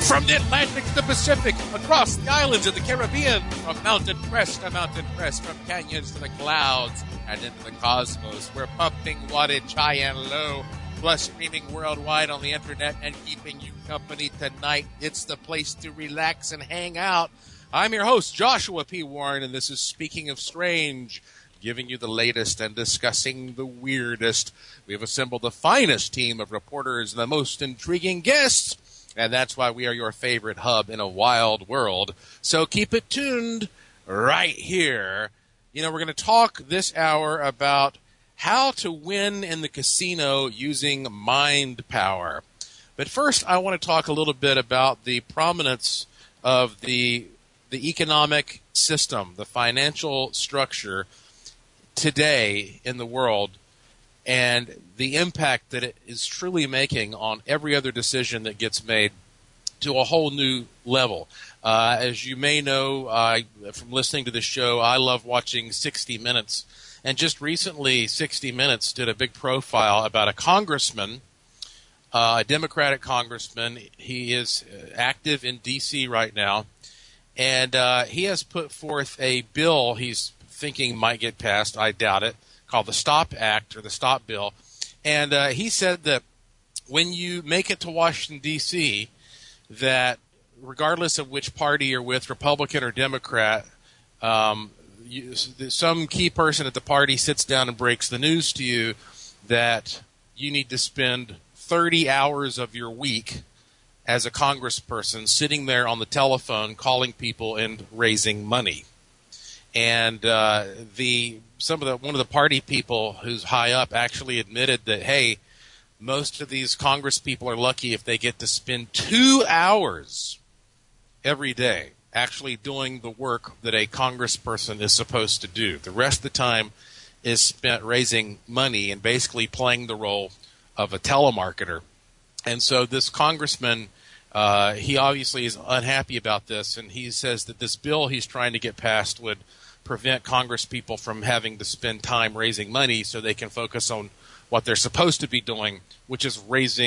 From the Atlantic to the Pacific, across the islands of the Caribbean, from mountain crest to mountain crest, from canyons to the clouds and into the cosmos, we're pumping wattage high and low, plus streaming worldwide on the internet and keeping you company tonight. It's the place to relax and hang out. I'm your host, Joshua P. Warren, and this is Speaking of Strange, giving you the latest and discussing the weirdest. We have assembled the finest team of reporters and the most intriguing guests, and that's why we are your favorite hub in a wild world. So keep it tuned right here. You know, we're going to talk this hour about how to win in the casino using mind power. But first, I want to talk a little bit about the prominence of the economic system, the financial structure today in the world, and the impact that it is truly making on every other decision that gets made to a whole new level. As you may know from listening to the show, I love watching 60 Minutes. And just recently, 60 Minutes did a big profile about a congressman, a Democratic congressman. He is active in D.C. right now. And he has put forth a bill he's thinking might get passed, I doubt it, called the STOP Act or the STOP Bill. And he said that when you make it to Washington, D.C., that regardless of which party you're with, Republican or Democrat, some key person at the party sits down and breaks the news to you that you need to spend 30 hours of your week as a congressperson sitting there on the telephone calling people and raising money. And one of the party people who's high up actually admitted that, hey, most of these Congress people are lucky if they get to spend 2 hours every day actually doing the work that a congressperson is supposed to do. The rest of the time is spent raising money and basically playing the role of a telemarketer. And so this congressman, he obviously is unhappy about this, and he says that this bill he's trying to get passed would prevent Congress people from having to spend time raising money so they can focus on what they're supposed to be doing, which is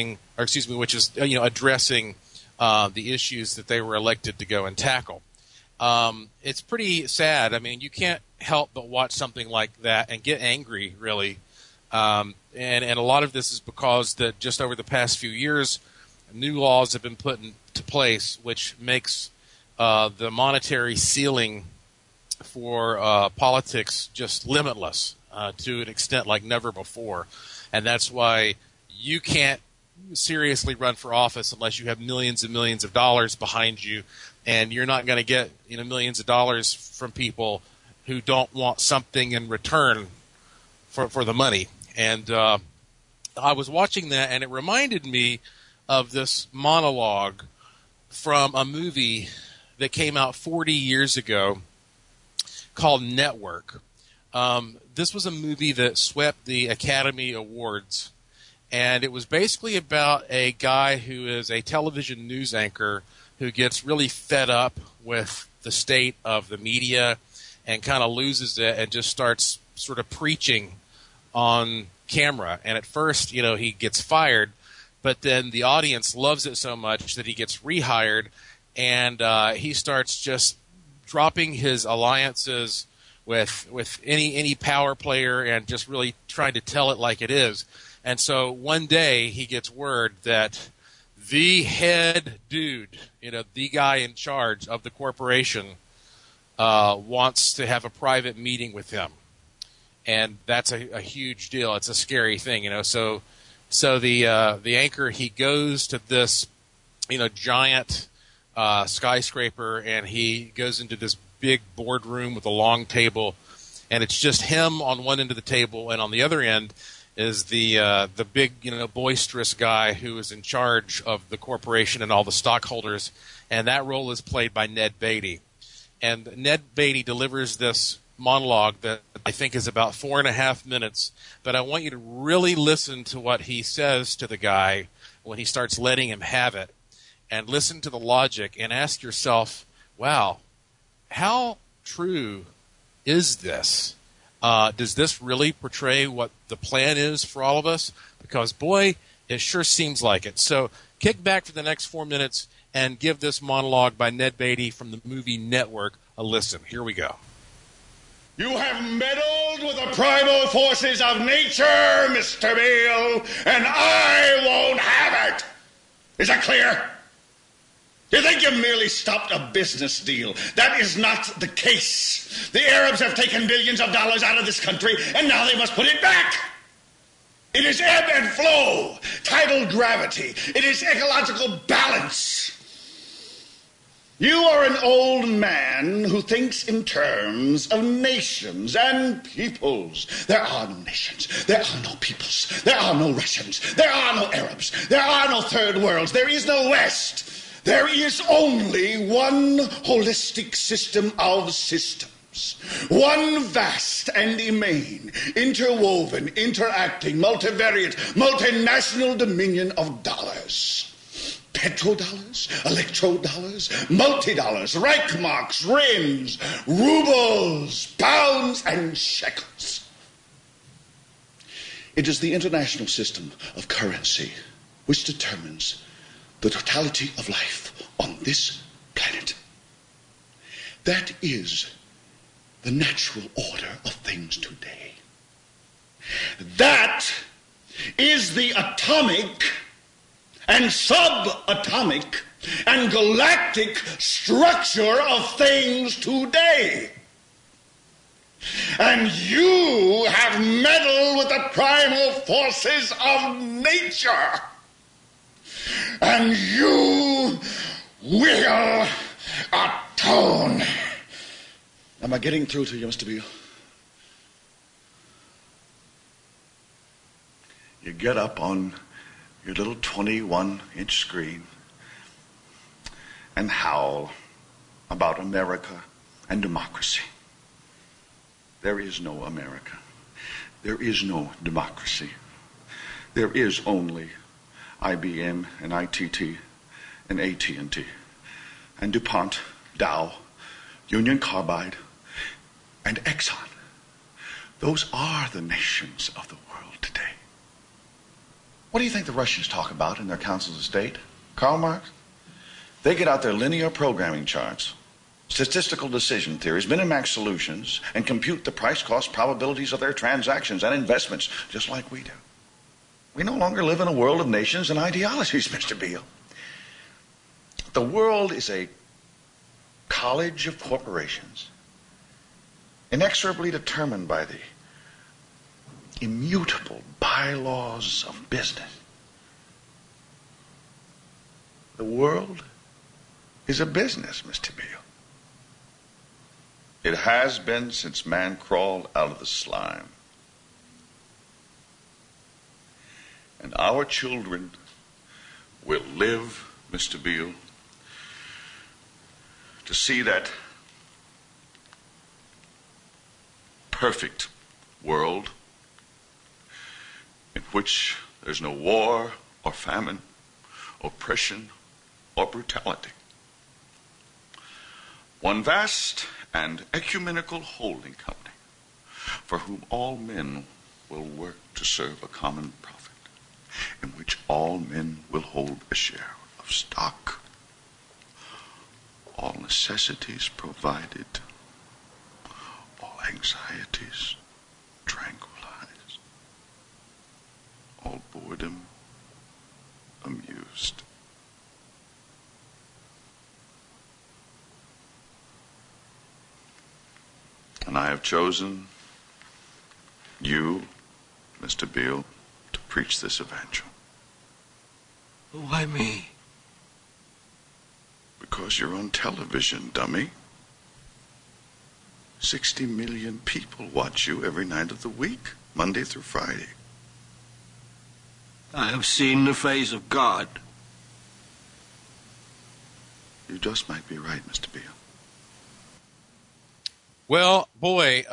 addressing the issues that they were elected to go and tackle. It's pretty sad. I mean, you can't help but watch something like that and get angry, really. And a lot of this is because that just over the past few years, new laws have been put into place which makes the monetary ceiling for politics just limitless to an extent like never before. And that's why you can't seriously run for office unless you have millions and millions of dollars behind you, and you're not going to get millions of dollars from people who don't want something in return for the money. And I was watching that, and it reminded me of this monologue from a movie that came out 40 years ago called Network. This was a movie that swept the Academy Awards, and it was basically about a guy who is a television news anchor who gets really fed up with the state of the media and kind of loses it and just starts sort of preaching on camera. And at first, he gets fired, but then the audience loves it so much that he gets rehired, and he starts just dropping his alliances with any power player and just really trying to tell it like it is. And so one day he gets word that the head dude, the guy in charge of the corporation, wants to have a private meeting with him. And that's a huge deal. It's a scary thing, So the anchor, he goes to this, giant skyscraper, and he goes into this big boardroom with a long table, and it's just him on one end of the table, and on the other end is the big, boisterous guy who is in charge of the corporation and all the stockholders, and that role is played by Ned Beatty. And Ned Beatty delivers this monologue that I think is about 4.5 minutes, but I want you to really listen to what he says to the guy when he starts letting him have it, and listen to the logic and ask yourself, wow, how true is this? Does this really portray what the plan is for all of us? Because, boy, It sure seems like it. So kick back for the next 4 minutes and give this monologue by Ned Beatty from the movie Network a listen. Here we go. You have meddled with the primal forces of nature, Mr. Beale, and I won't have it. Is that clear? You think you merely stopped a business deal? That is not the case. The Arabs have taken billions of dollars out of this country, and now they must put it back. It is ebb and flow, tidal gravity. It is ecological balance. You are an old man who thinks in terms of nations and peoples. There are no nations. There are no peoples. There are no Russians. There are no Arabs. There are no third worlds. There is no West. There is only one holistic system of systems. One vast and immane, interwoven, interacting, multivariate, multinational dominion of dollars. Petrodollars, electrodollars, multi-dollars, Reichmarks, rims, rubles, pounds, and shekels. It is the international system of currency which determines the totality of life on this planet. That is the natural order of things today. That is the atomic and subatomic and galactic structure of things today. And you have meddled with the primal forces of nature. And you will atone. Am I getting through to you, Mr. Beale? You get up on your little 21-inch screen and howl about America and democracy. There is no America. There is no democracy. There is only IBM and ITT and AT&T and DuPont, Dow, Union Carbide, and Exxon. Those are the nations of the world today. What do you think the Russians talk about in their councils of state? Karl Marx? They get out their linear programming charts, statistical decision theories, Minimax solutions, and compute the price-cost probabilities of their transactions and investments, just like we do. We no longer live in a world of nations and ideologies, Mr. Beale. The world is a college of corporations, inexorably determined by the immutable bylaws of business. The world is a business, Mr. Beale. It has been since man crawled out of the slime. And our children will live, Mr. Beale, to see that perfect world in which there's no war or famine, oppression or brutality. One vast and ecumenical holding company for whom all men will work to serve a common profit, in which all men will hold a share of stock, all necessities provided, all anxieties tranquilized, all boredom amused. And I have chosen you, Mr. Beale, to preach this evangel. Why me? Because you're on television, dummy. 60 million people watch you every night of the week, Monday through Friday. I have seen the face of God. You just might be right, Mr. Beale. Well, boy,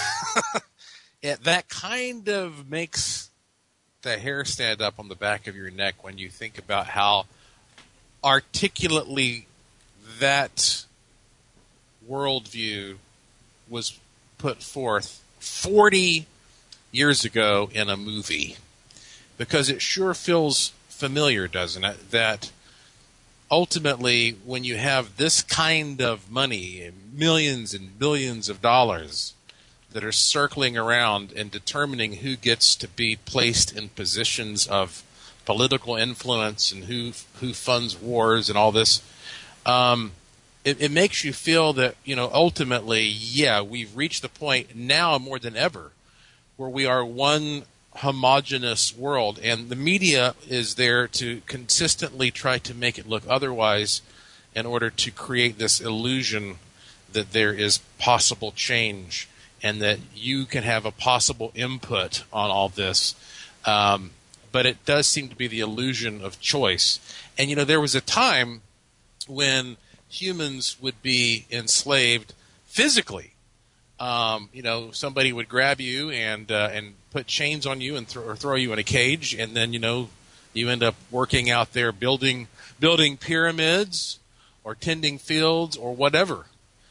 that kind of makes the hair stand up on the back of your neck when you think about how articulately that worldview was put forth 40 years ago in a movie. because it sure feels familiar, doesn't it? That ultimately, when you have this kind of money, millions and billions of dollars that are circling around and determining who gets to be placed in positions of political influence and who funds wars and all this, it makes you feel that, ultimately, we've reached the point now more than ever where we are one homogeneous world, and the media is there to consistently try to make it look otherwise in order to create this illusion that there is possible change and that you can have a possible input on all this. But it does seem to be the illusion of choice. And, there was a time when humans would be enslaved physically. Somebody would grab you and put chains on you and throw you in a cage, and then you end up working out there building pyramids or tending fields or whatever.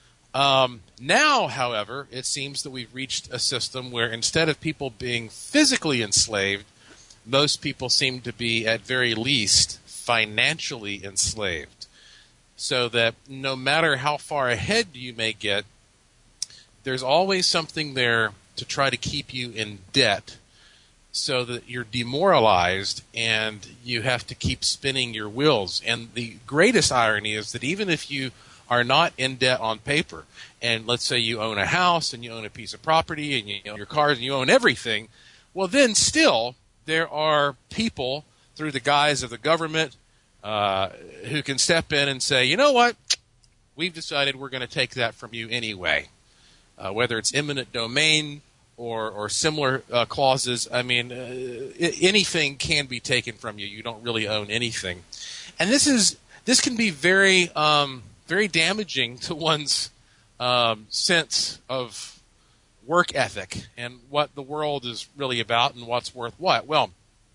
Now, however, it seems that we've reached a system where instead of people being physically enslaved, most people seem to be at very least financially enslaved. So that no matter how far ahead you may get, there's always something there to try to keep you in debt so that you're demoralized and you have to keep spinning your wheels. And the greatest irony is that even if you are not in debt on paper, and let's say you own a house and you own a piece of property and you own your cars and you own everything, well then still there are people through the guise of the government who can step in and say, you know what, we've decided we're going to take that from you anyway. Whether it's eminent domain or similar clauses, anything can be taken from you. You don't really own anything. And this can be very very damaging to one's sense of work ethic and what the world is really about and what's worth what. Well,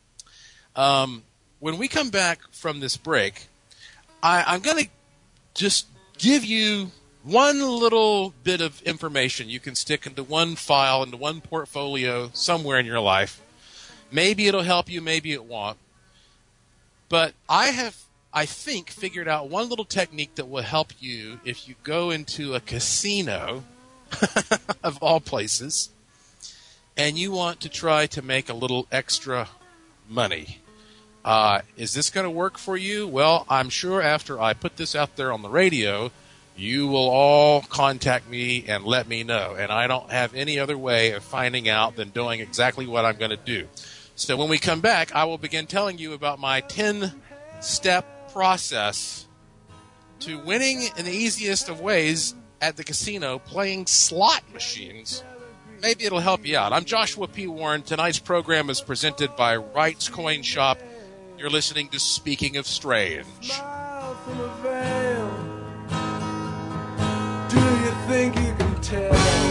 when we come back from this break, I'm going to just give you one little bit of information you can stick into one file, into one portfolio somewhere in your life. Maybe it'll help you, maybe it won't. But I think, figured out one little technique that will help you if you go into a casino, of all places, and you want to try to make a little extra money. Is this going to work for you? Well, I'm sure after I put this out there on the radio, you will all contact me and let me know. And I don't have any other way of finding out than doing exactly what I'm going to do. So when we come back, I will begin telling you about my 10-step process to winning in the easiest of ways at the casino playing slot machines. Maybe it'll help you out. I'm Joshua P. Warren. Tonight's program is presented by Wright's Coin Shop. You're listening to Speaking of Strange. Do you think you can tell?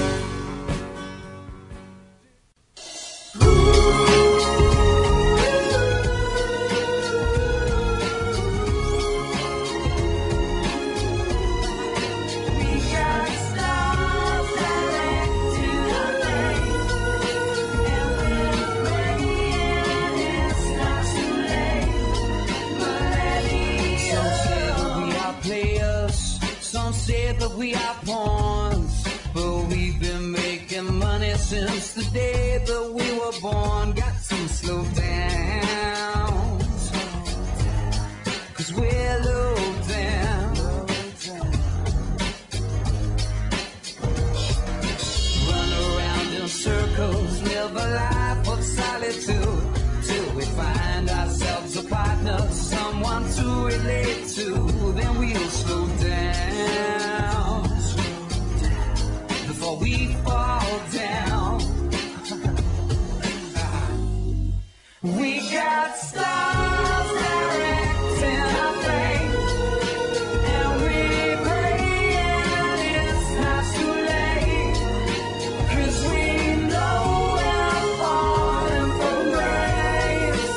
We are pawns, but we've been making money since the day that we were born. Got some slow down, 'cause we're low down. Run around in circles, live a life of solitude, till we find ourselves a partner, someone to relate to. Then we'll slow down before we fall down. We got stars directing our fate, and we pray it's not too late, 'cause we know we're falling from grace.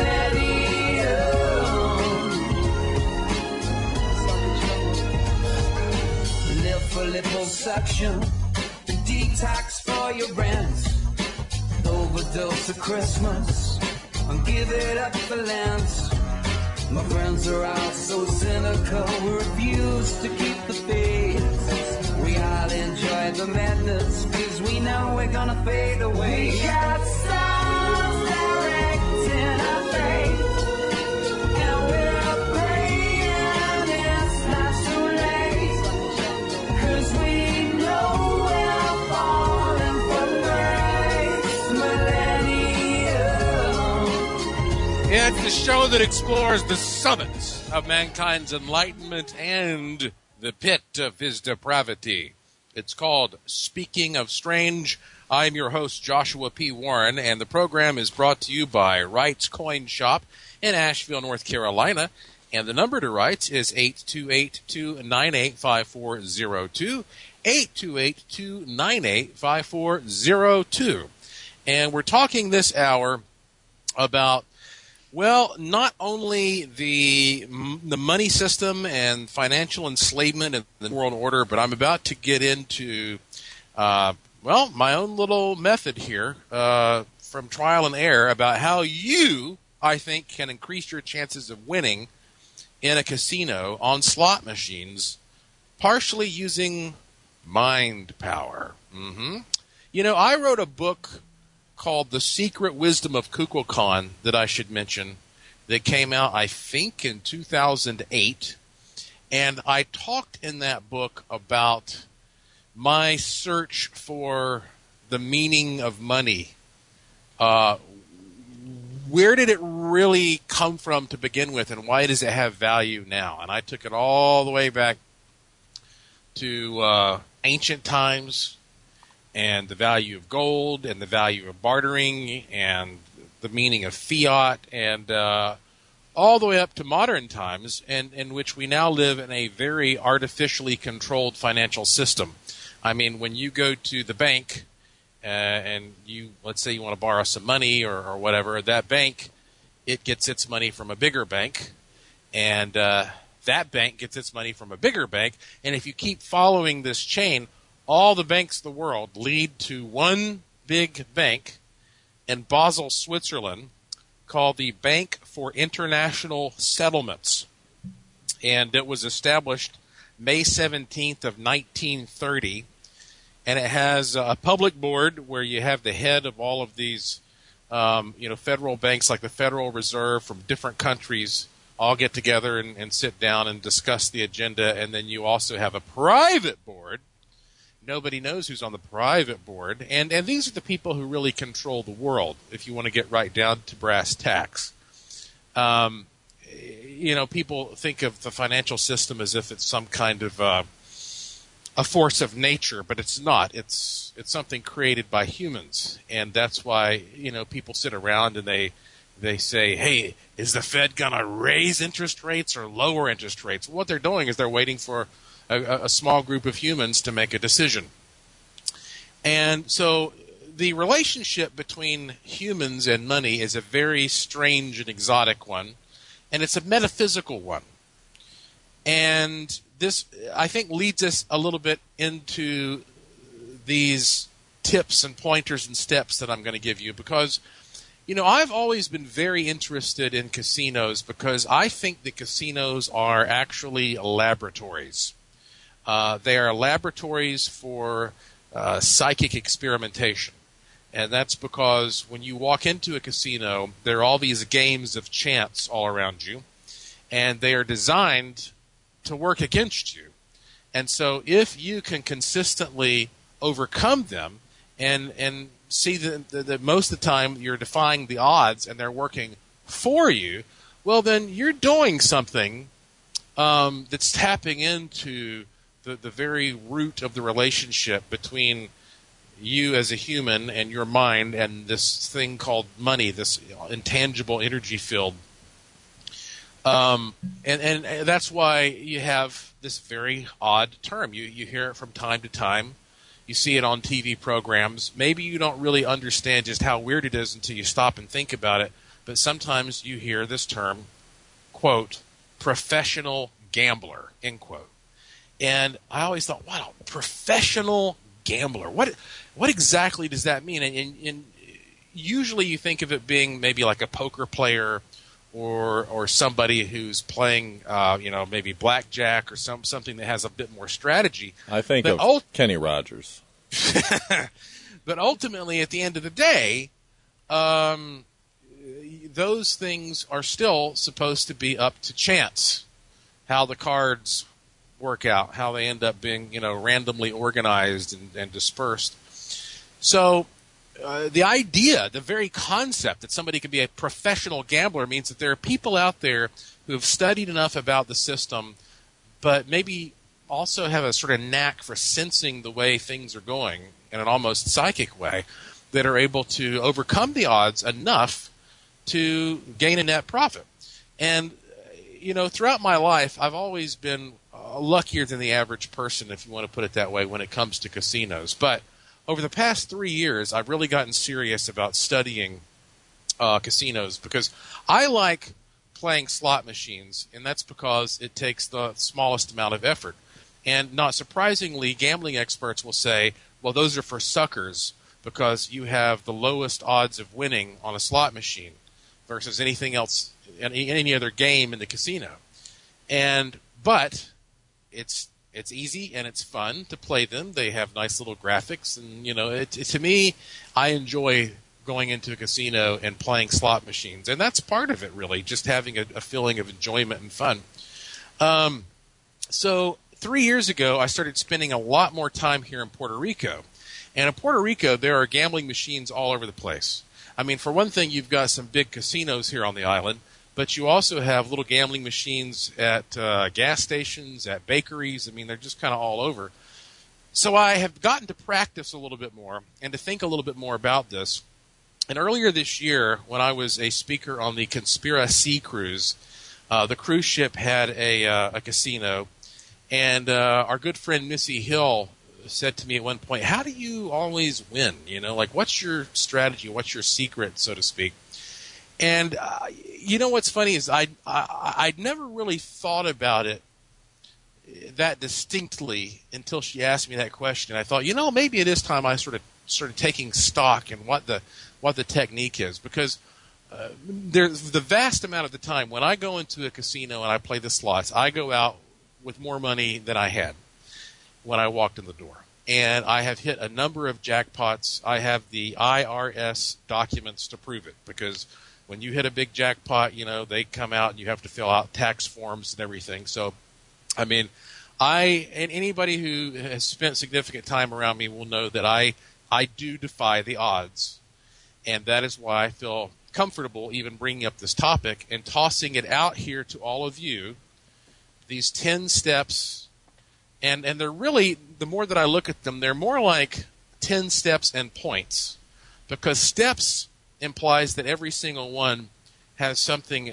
Millennium. Live for liposuction, detox for your brains, overdose of Christmas, and give it up for Lent. My friends are all so cynical, we refuse to keep the faith. We all enjoy the madness, cause we know we're gonna fade away. We got stars directing our fate, and we're praying it's not too late, cause we know we're falling from grace, millennium. It's the show that explores the summits of mankind's enlightenment and the pit of his depravity. It's called Speaking of Strange. I'm your host, Joshua P. Warren, and the program is brought to you by Wright's Coin Shop in Asheville, North Carolina. And the number to Wright's is 828-298-5402, 828-298-5402. And we're talking this hour about, well, not only the money system and financial enslavement in the world order, but I'm about to get into, my own little method here from trial and error about how you, I think, can increase your chances of winning in a casino on slot machines, partially using mind power. You know, I wrote a book called The Secret Wisdom of Kukulkan that I should mention, that came out, I think, in 2008. And I talked in that book about my search for the meaning of money. Where did it really come from to begin with, and why does it have value now? And I took it all the way back to ancient times, and the value of gold, and the value of bartering, and the meaning of fiat, and all the way up to modern times, and in which we now live in a very artificially controlled financial system. I mean, when you go to the bank and let's say you want to borrow some money or whatever, that bank, it gets its money from a bigger bank, and that bank gets its money from a bigger bank, and if you keep following this chain, all the banks of the world lead to one big bank in Basel, Switzerland, called the Bank for International Settlements. And it was established May 17th of 1930. And it has a public board where you have the head of all of these federal banks like the Federal Reserve from different countries all get together and sit down and discuss the agenda. And then you also have a private board. Nobody knows who's on the private board. And these are the people who really control the world, if you want to get right down to brass tacks. People think of the financial system as if it's some kind of a force of nature, but it's not. It's something created by humans. And that's why, people sit around and they say, hey, is the Fed going to raise interest rates or lower interest rates? What they're doing is they're waiting for a small group of humans to make a decision. And so the relationship between humans and money is a very strange and exotic one, and it's a metaphysical one. And this, I think, leads us a little bit into these tips and pointers and steps that I'm going to give you, because I've always been very interested in casinos because I think that casinos are actually laboratories. They are laboratories for psychic experimentation. And that's because when you walk into a casino, there are all these games of chance all around you, and they are designed to work against you. And so if you can consistently overcome them and see that most of the time you're defying the odds and they're working for you, well, then you're doing something that's tapping into the very root of the relationship between you as a human and your mind and this thing called money, this intangible energy field. And that's why you have this very odd term. You hear it from time to time. You see it on TV programs. Maybe you don't really understand just how weird it is until you stop and think about it. But sometimes you hear this term, quote, professional gambler, end quote. And I always thought, wow, professional gambler. What exactly does that mean? And usually you think of it being maybe like a poker player or somebody who's playing, maybe blackjack or something that has a bit more strategy. I think of Kenny Rogers. But ultimately, at the end of the day, those things are still supposed to be up to chance. How the cards work out, how they end up being, randomly organized and dispersed. So the idea, the very concept that somebody can be a professional gambler means that there are people out there who have studied enough about the system, but maybe also have a sort of knack for sensing the way things are going in an almost psychic way, that are able to overcome the odds enough to gain a net profit. And, throughout my life, I've always been luckier than the average person, if you want to put it that way, when it comes to casinos. But over the past 3 years, I've really gotten serious about studying casinos, because I like playing slot machines, and that's because it takes the smallest amount of effort. And not surprisingly, gambling experts will say, well, those are for suckers, because you have the lowest odds of winning on a slot machine versus anything else, any other game in the casino. But it's easy and it's fun to play them. They have nice little graphics, and to me, I enjoy going into a casino and playing slot machines, and that's part of it, really, just having a feeling of enjoyment and fun. So 3 years ago, I started spending a lot more time here in Puerto Rico. And in Puerto Rico, there are gambling machines all over the place. I mean, for one thing, you've got some big casinos here on the island, but you also have little gambling machines at gas stations, at bakeries. I mean, they're just kind of all over. So I have gotten to practice a little bit more and to think a little bit more about this. And earlier this year, when I was a speaker on the Conspira Sea cruise, the cruise ship had a casino, and our good friend Missy Hill said to me at one point, how do you always win? What's your strategy? What's your secret, so to speak? And what's funny is I'd never really thought about it that distinctly until she asked me that question. I thought, maybe it is time I sort of started taking stock in what the technique is, because there's the vast amount of the time when I go into a casino and I play the slots, I go out with more money than I had when I walked in the door. And I have hit a number of jackpots. I have the IRS documents to prove it, because when you hit a big jackpot, they come out and you have to fill out tax forms and everything. So, I mean, and anybody who has spent significant time around me will know that I do defy the odds. And that is why I feel comfortable even bringing up this topic and tossing it out here to all of you, these 10 steps. And they're really, the more that I look at them, they're more like 10 steps and points, because steps implies that every single one has something,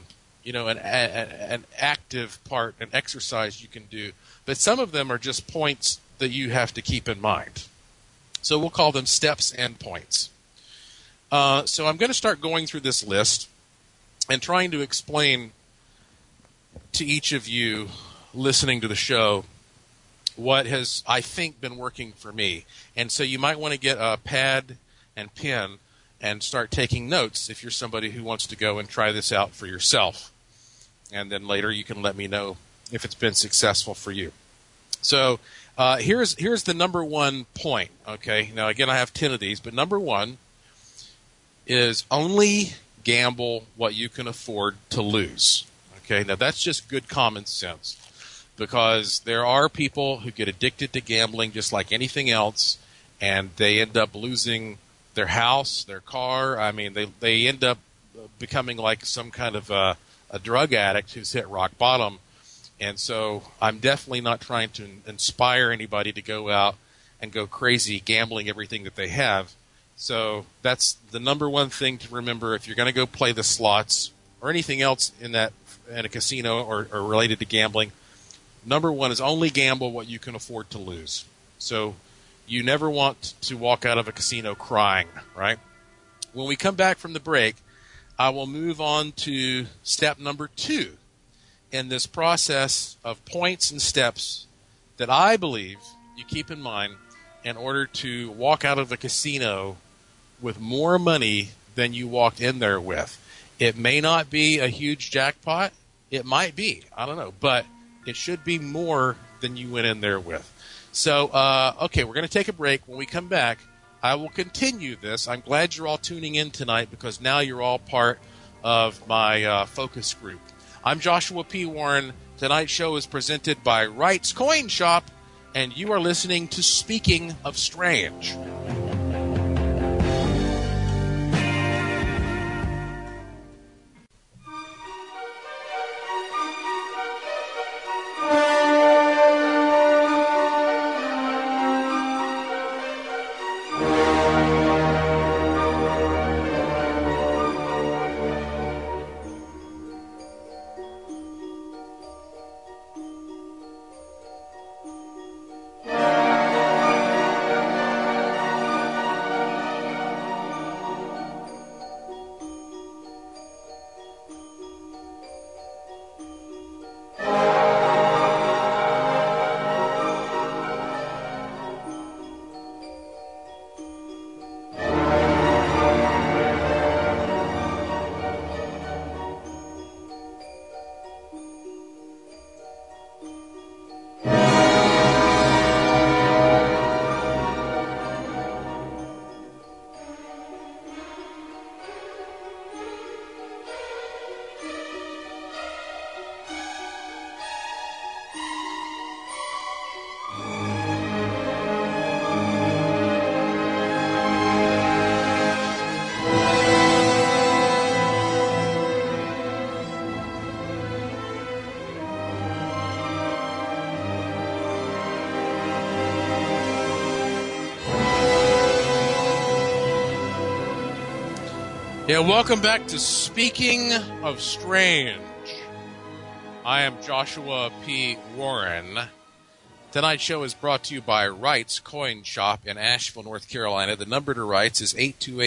an active part, an exercise you can do. But some of them are just points that you have to keep in mind. So we'll call them steps and points. So I'm going to start going through this list and trying to explain to each of you listening to the show what has, I think, been working for me. And so you might want to get a pad and pen and start taking notes if you're somebody who wants to go and try this out for yourself. And then later you can let me know if it's been successful for you. So here's the number one point, okay? Now, again, I have 10 of these, but number one is only gamble what you can afford to lose. Okay, now that's just good common sense, because there are people who get addicted to gambling just like anything else, and they end up losing their house, their car. I mean, they end up becoming like some kind of a drug addict who's hit rock bottom. And so I'm definitely not trying to inspire anybody to go out and go crazy gambling everything that they have. So that's the number one thing to remember if you're going to go play the slots or anything else in a casino or related to gambling. Number one is only gamble what you can afford to lose. So you never want to walk out of a casino crying, right? When we come back from the break, I will move on to step number 2 in this process of points and steps that I believe you keep in mind in order to walk out of a casino with more money than you walked in there with. It may not be a huge jackpot. It might be. I don't know. But it should be more than you went in there with. So, okay, we're going to take a break. When we come back, I will continue this. I'm glad you're all tuning in tonight because now you're all part of my focus group. I'm Joshua P. Warren. Tonight's show is presented by Wright's Coin Shop, and you are listening to Speaking of Strange. Yeah, welcome back to Speaking of Strange. I am Joshua P. Warren. Tonight's show is brought to you by Wright's Coin Shop in Asheville, North Carolina. The number to Wright's is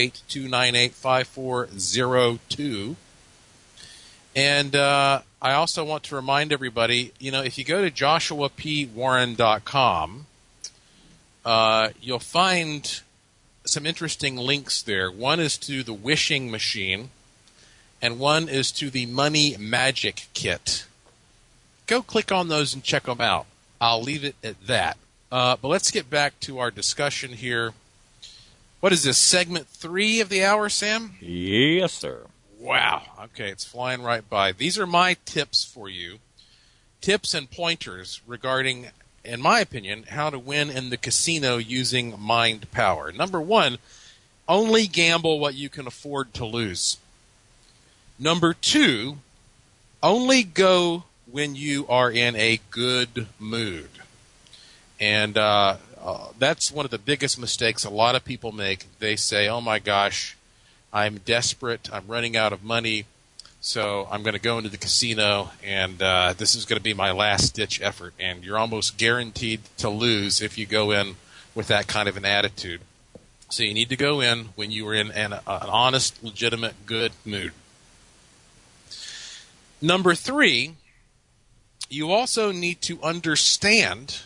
828-298-5402. And I also want to remind everybody, if you go to joshuapwarren.com, you'll find some interesting links there. One is to the wishing machine, and one is to the money magic kit. Go click on those and check them out. I'll leave it at that. But let's get back to our discussion here. What is this, segment 3 of the hour, Sam? Yes, sir. Wow. Okay, it's flying right by. These are my tips for you. Tips and pointers regarding, in my opinion, how to win in the casino using mind power. Number 1, only gamble what you can afford to lose. Number 2, only go when you are in a good mood. And that's one of the biggest mistakes a lot of people make. They say, oh my gosh, I'm desperate, I'm running out of money, so I'm going to go into the casino, and this is going to be my last-ditch effort. And you're almost guaranteed to lose if you go in with that kind of an attitude. So you need to go in when you are in an honest, legitimate, good mood. Number 3, you also need to understand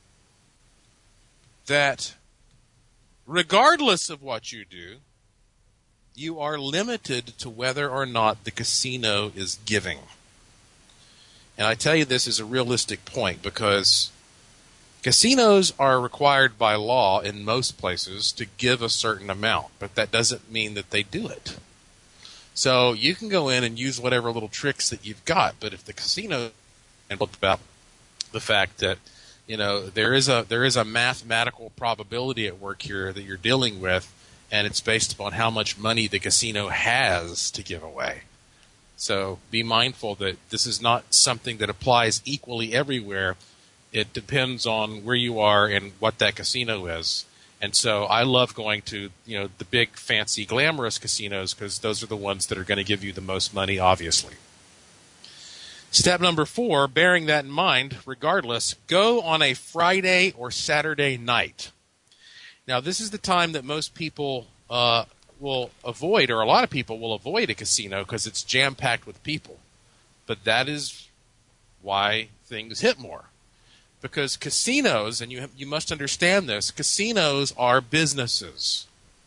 that regardless of what you do, you are limited to whether or not the casino is giving. And I tell you this is a realistic point because casinos are required by law in most places to give a certain amount, but that doesn't mean that they do it. So you can go in and use whatever little tricks that you've got, but if the casino and look about the fact that there is a mathematical probability at work here that you're dealing with, and it's based upon how much money the casino has to give away. So be mindful that this is not something that applies equally everywhere. It depends on where you are and what that casino is. And so I love going to the big, fancy, glamorous casinos because those are the ones that are going to give you the most money, obviously. Step number 4, bearing that in mind, regardless, go on a Friday or Saturday night. Now, this is the time that most people will avoid, or a lot of people will avoid a casino because it's jam-packed with people. But that is why things hit more. Because casinos, and you must understand this, casinos are businesses.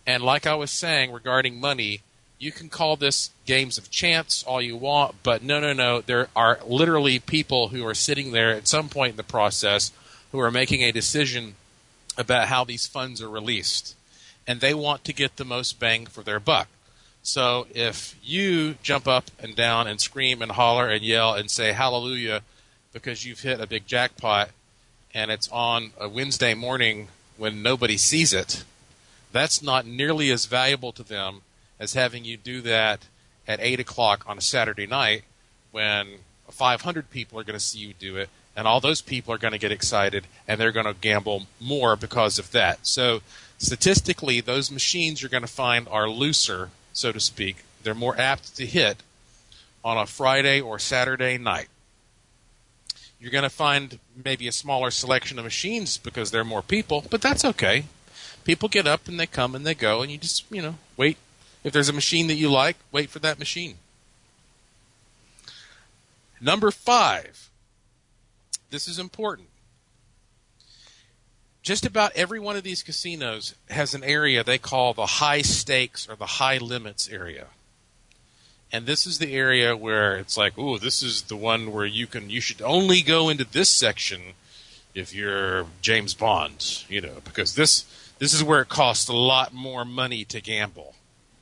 And like I was saying regarding money, you can call this games of chance all you want, but no. There are literally people who are sitting there at some point in the process who are making a decision about how these funds are released. And they want to get the most bang for their buck. So if you jump up and down and scream and holler and yell and say hallelujah because you've hit a big jackpot and it's on a Wednesday morning when nobody sees it, that's not nearly as valuable to them as having you do that at 8 o'clock on a Saturday night when 500 people are going to see you do it, and all those people are going to get excited, and they're going to gamble more because of that. So statistically, those machines you're going to find are looser, so to speak. They're more apt to hit on a Friday or Saturday night. You're going to find maybe a smaller selection of machines because there are more people, but that's okay. People get up and they come and they go, and you just, wait. If there's a machine that you like, wait for that machine. Number 5. This is important. Just about every one of these casinos has an area they call the high stakes or the high limits area. And this is the area where it's like, ooh, this is the one where you should only go into this section if you're James Bond, because this is where it costs a lot more money to gamble.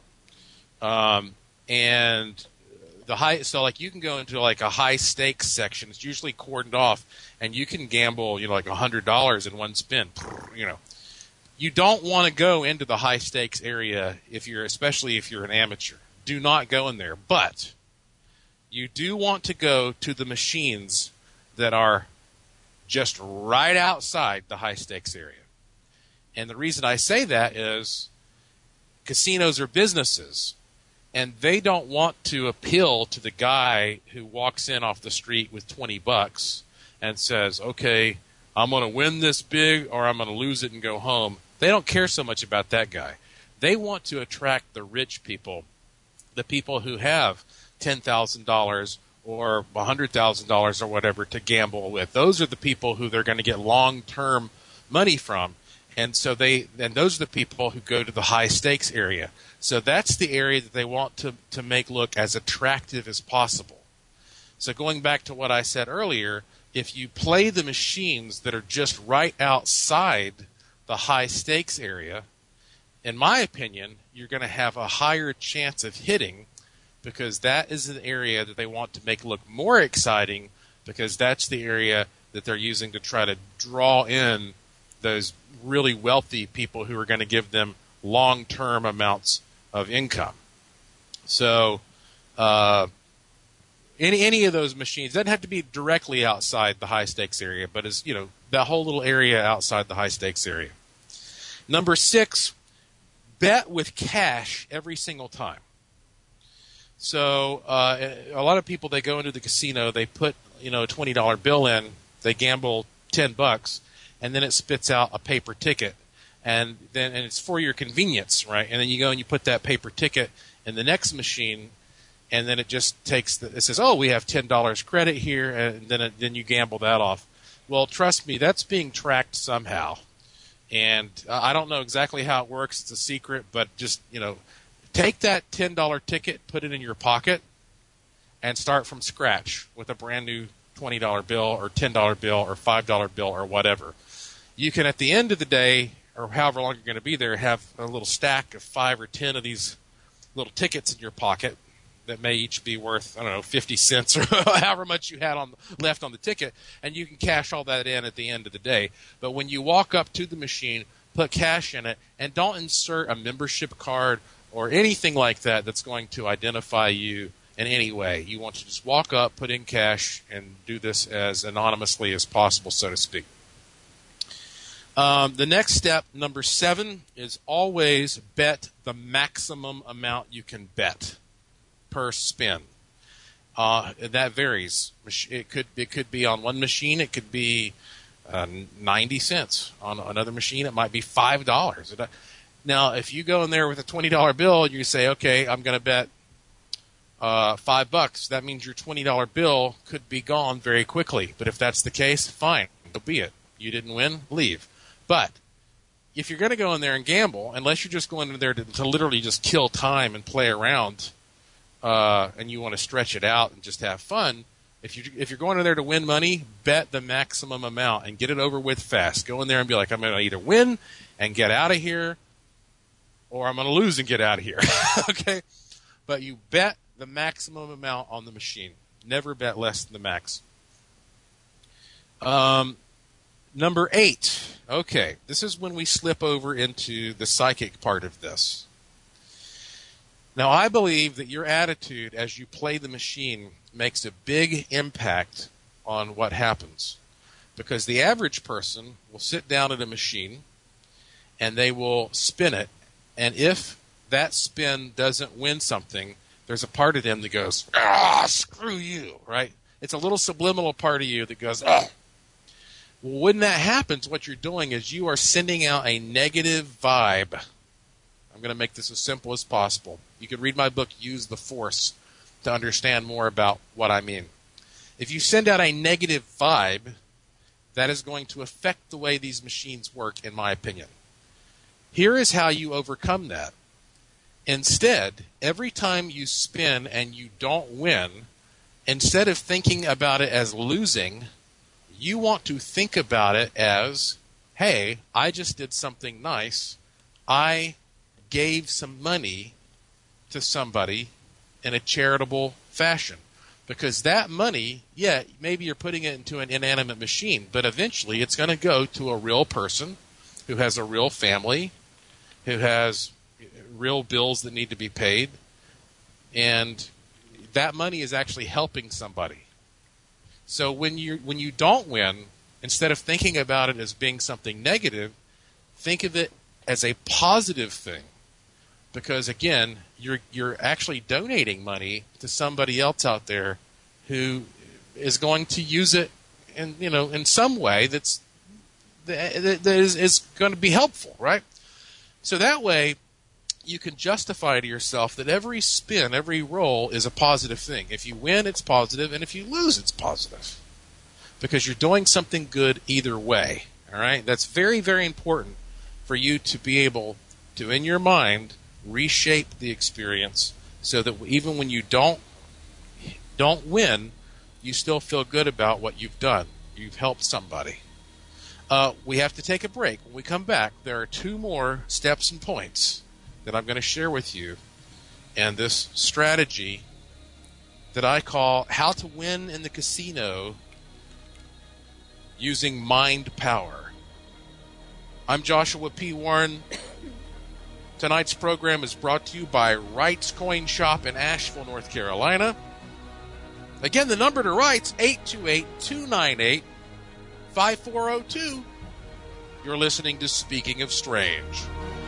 And so like you can go into like a high stakes section. It's usually cordoned off, and you can gamble, like $100 in one spin. You don't want to go into the high stakes area especially if you're an amateur. Do not go in there. But you do want to go to the machines that are just right outside the high stakes area. And the reason I say that is casinos are businesses, and they don't want to appeal to the guy who walks in off the street with $20 and says, okay, I'm going to win this big or I'm going to lose it and go home. They don't care so much about that guy. They want to attract the rich people, the people who have $10,000 or $100,000 or whatever to gamble with. Those are the people who they're going to get long-term money from. And so those are the people who go to the high stakes area. So that's the area that they want to make look as attractive as possible. So going back to what I said earlier, if you play the machines that are just right outside the high stakes area, in my opinion, you're going to have a higher chance of hitting, because that is an area that they want to make look more exciting, because that's the area that they're using to try to draw in those really wealthy people who are going to give them long-term amounts of income. So any of those machines doesn't have to be directly outside the high-stakes area, but is that whole little area outside the high-stakes area. Number 6, bet with cash every single time. So a lot of people, they go into the casino, they put a $20 bill in, they gamble $10, and then it spits out a paper ticket, and it's for your convenience, right? And then you go and you put that paper ticket in the next machine, and then it just takes it says, oh, we have $10 credit here, and then you gamble that off. Well, trust me, that's being tracked somehow, and I don't know exactly how it works. It's a secret, but just take that $10 ticket, put it in your pocket, and start from scratch with a brand new $20 bill or $10 bill or $5 bill or whatever. You can, at the end of the day, or however long you're going to be there, have a little stack of 5 or 10 of these little tickets in your pocket that may each be worth, 50 cents or however much you had left on the ticket, and you can cash all that in at the end of the day. But when you walk up to the machine, put cash in it, and don't insert a membership card or anything like that that's going to identify you in any way. You want to just walk up, put in cash, and do this as anonymously as possible, so to speak. The next step, number 7, is always bet the maximum amount you can bet per spin. That varies. It could be on one machine. It could be 90 cents. On another machine, it might be $5. Now, if you go in there with a $20 bill, you say, okay, I'm going to bet $5. That means your $20 bill could be gone very quickly. But if that's the case, fine. So be it. You didn't win, leave. But if you're going to go in there and gamble, unless you're just going in there to literally just kill time and play around, and you want to stretch it out and just have fun, if you're going in there to win money, bet the maximum amount and get it over with fast. Go in there and be like, I'm going to either win and get out of here, or I'm going to lose and get out of here. Okay? But you bet the maximum amount on the machine. Never bet less than the max. Number 8. Okay, this is when we slip over into the psychic part of this. Now, I believe that your attitude as you play the machine makes a big impact on what happens. Because the average person will sit down at a machine and they will spin it. And if that spin doesn't win something, there's a part of them that goes, screw you, right? It's a little subliminal part of you that goes, Well, when that happens, what you're doing is you are sending out a negative vibe. I'm going to make this as simple as possible. You can read my book, Use the Force, to understand more about what I mean. If you send out a negative vibe, that is going to affect the way these machines work, in my opinion. Here is how you overcome that. Instead, every time you spin and you don't win, instead of thinking about it as losing, you want to think about it as, hey, I just did something nice. I gave some money to somebody in a charitable fashion. Because that money, yeah, maybe you're putting it into an inanimate machine, but eventually it's going to go to a real person who has a real family, who has real bills that need to be paid, and that money is actually helping somebody. So when you don't win, instead of thinking about it as being something negative, think of it as a positive thing. Because again, you're actually donating money to somebody else out there who is going to use it in some way that is going to be helpful, right? So that way you can justify to yourself that every spin, every roll is a positive thing. If you win, it's positive, and if you lose, it's positive. Because you're doing something good either way, all right? That's very, very important for you to be able to, in your mind, reshape the experience so that even when you don't win, you still feel good about what you've done. You've helped somebody. We have to take a break. When we come back, there are 2 more steps and points that I'm going to share with you, and this strategy that I call How to Win in the Casino Using Mind Power. I'm Joshua P. Warren. Tonight's program is brought to you by Wright's Coin Shop in Asheville, North Carolina. Again, the number to Wright's 828-298-5402. You're listening to Speaking of Strange.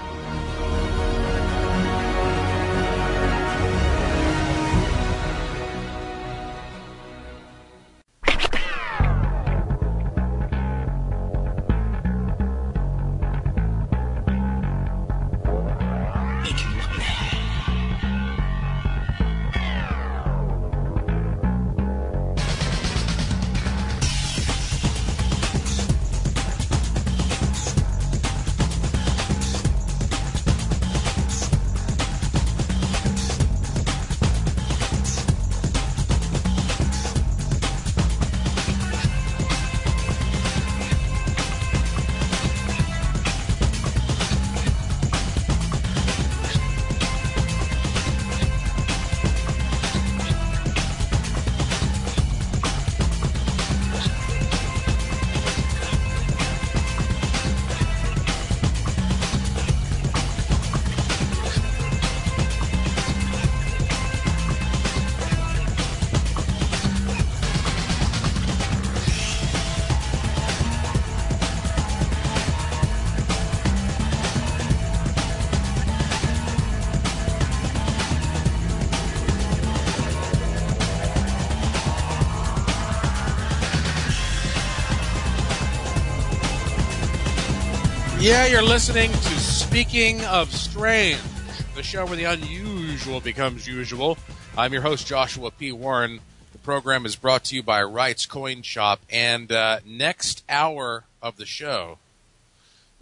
Yeah, you're listening to Speaking of Strange, the show where the unusual becomes usual. I'm your host, Joshua P. Warren. The program is brought to you by Wright's Coin Shop. And next hour of the show,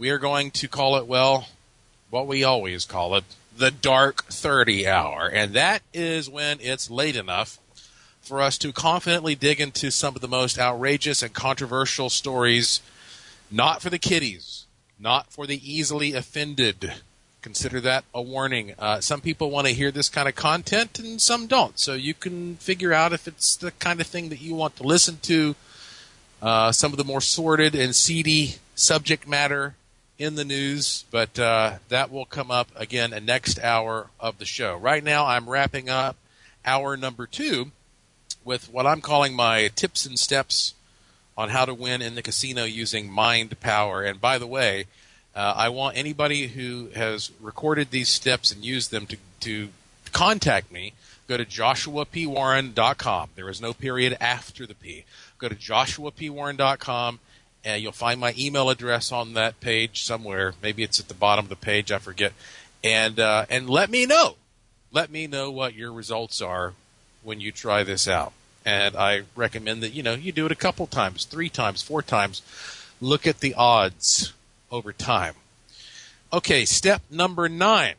we are going to call it, well, what we always call it, the Dark 30 Hour. And that is when it's late enough for us to confidently dig into some of the most outrageous and controversial stories, not for the kiddies, not for the easily offended. Consider that a warning. Some people want to hear this kind of content and some don't. So you can figure out if it's the kind of thing that you want to listen to. Some of the more sordid and seedy subject matter in the news, but that will come up again in next hour of the show. Right now I'm wrapping up hour number 2 with what I'm calling my tips and steps on how to win in the casino using mind power. And by the way, I want anybody who has recorded these steps and used them to contact me. Go to joshuapwarren.com. There is no period after the P. Go to joshuapwarren.com, and you'll find my email address on that page somewhere. Maybe it's at the bottom of the page. I forget. And let me know. Let me know what your results are when you try this out. And I recommend that, you do it a couple times, 3 times, 4 times. Look at the odds over time. Okay, step number 9.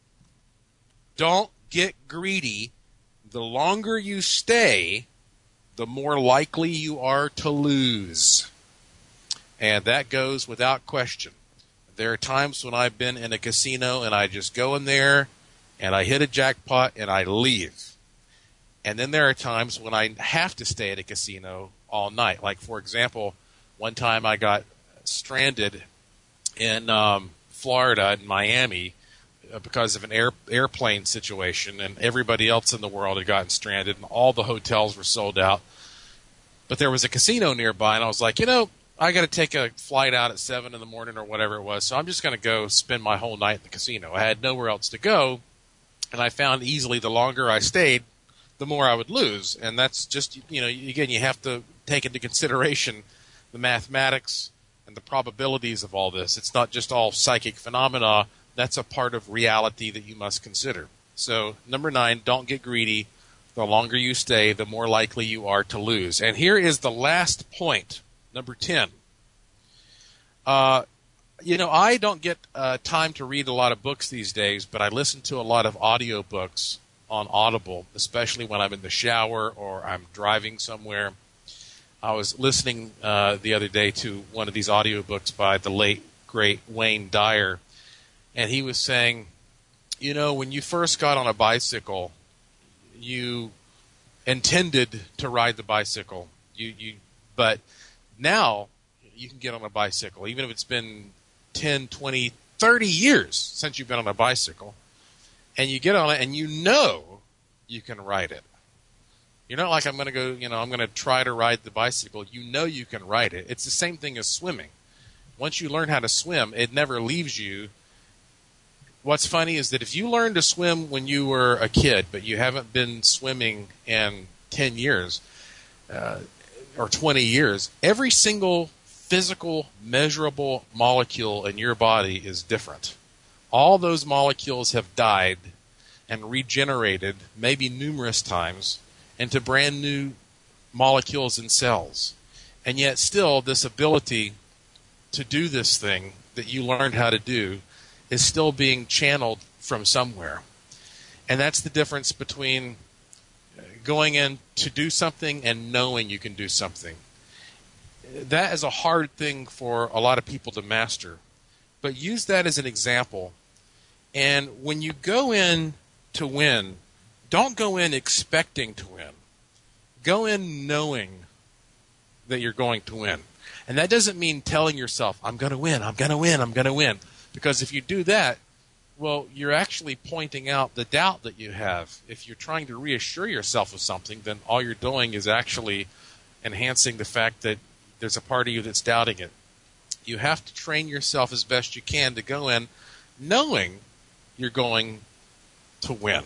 Don't get greedy. The longer you stay, the more likely you are to lose. And that goes without question. There are times when I've been in a casino and I just go in there and I hit a jackpot and I leave. And then there are times when I have to stay at a casino all night. Like, for example, one time I got stranded in Florida, in Miami, because of an airplane situation, and everybody else in the world had gotten stranded, and all the hotels were sold out. But there was a casino nearby, and I was like, I got to take a flight out at 7 in the morning or whatever it was, so I'm just going to go spend my whole night in the casino. I had nowhere else to go, and I found easily the longer I stayed, the more I would lose. And that's just, again, you have to take into consideration the mathematics and the probabilities of all this. It's not just all psychic phenomena. That's a part of reality that you must consider. So, number 9, don't get greedy. The longer you stay, the more likely you are to lose. And here is the last point, number 10. I don't get time to read a lot of books these days, but I listen to a lot of audiobooks on Audible, especially when I'm in the shower or I'm driving somewhere. I was listening the other day to one of these audiobooks by the late, great Wayne Dyer, and he was saying, when you first got on a bicycle, you intended to ride the bicycle, but now you can get on a bicycle, even if it's been 10, 20, 30 years since you've been on a bicycle, and you get on it and you can ride it. You're not like, I'm going to try to ride the bicycle. You can ride it. It's the same thing as swimming. Once you learn how to swim, it never leaves you. What's funny is that if you learned to swim when you were a kid, but you haven't been swimming in 10 years or 20 years, every single physical, measurable molecule in your body is different. All those molecules have died and regenerated, maybe numerous times, into brand new molecules and cells. And yet still, this ability to do this thing that you learned how to do is still being channeled from somewhere. And that's the difference between going in to do something and knowing you can do something. That is a hard thing for a lot of people to master. But use that as an example. And when you go in to win, don't go in expecting to win. Go in knowing that you're going to win. And that doesn't mean telling yourself, I'm going to win, I'm going to win, I'm going to win. Because if you do that, well, you're actually pointing out the doubt that you have. If you're trying to reassure yourself of something, then all you're doing is actually enhancing the fact that there's a part of you that's doubting it. You have to train yourself as best you can to go in knowing you're going to win.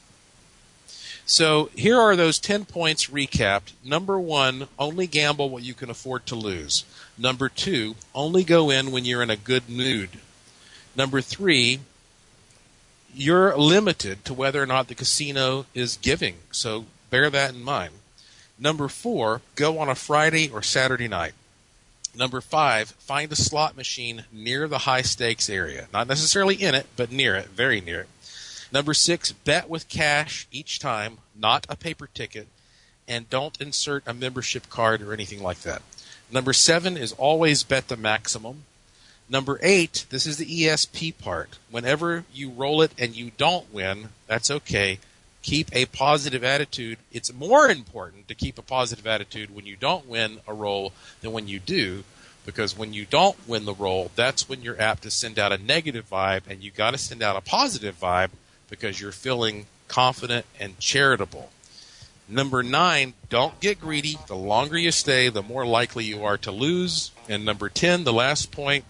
So here are those 10 points recapped. Number 1, only gamble what you can afford to lose. Number 2, only go in when you're in a good mood. Number 3, you're limited to whether or not the casino is giving, so bear that in mind. Number 4, go on a Friday or Saturday night. Number 5, find a slot machine near the high-stakes area. Not necessarily in it, but near it, very near it. Number 6, bet with cash each time, not a paper ticket, and don't insert a membership card or anything like that. Number 7 is always bet the maximum. Number 8, this is the ESP part. Whenever you roll it and you don't win, that's okay. Keep a positive attitude. It's more important to keep a positive attitude when you don't win a roll than when you do, because when you don't win the roll, that's when you're apt to send out a negative vibe, and you got to send out a positive vibe because you're feeling confident and charitable. Number 9, don't get greedy. The longer you stay, the more likely you are to lose. And number 10, the last point,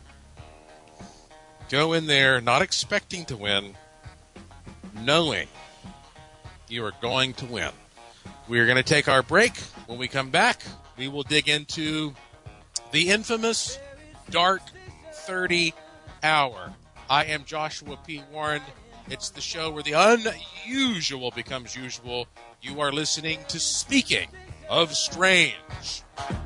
go in there not expecting to win, knowing you are going to win. We are going to take our break. When we come back, we will dig into the infamous Dark 30 Hour. I am Joshua P. Warren. It's the show where the unusual becomes usual. You are listening to Speaking of Strange.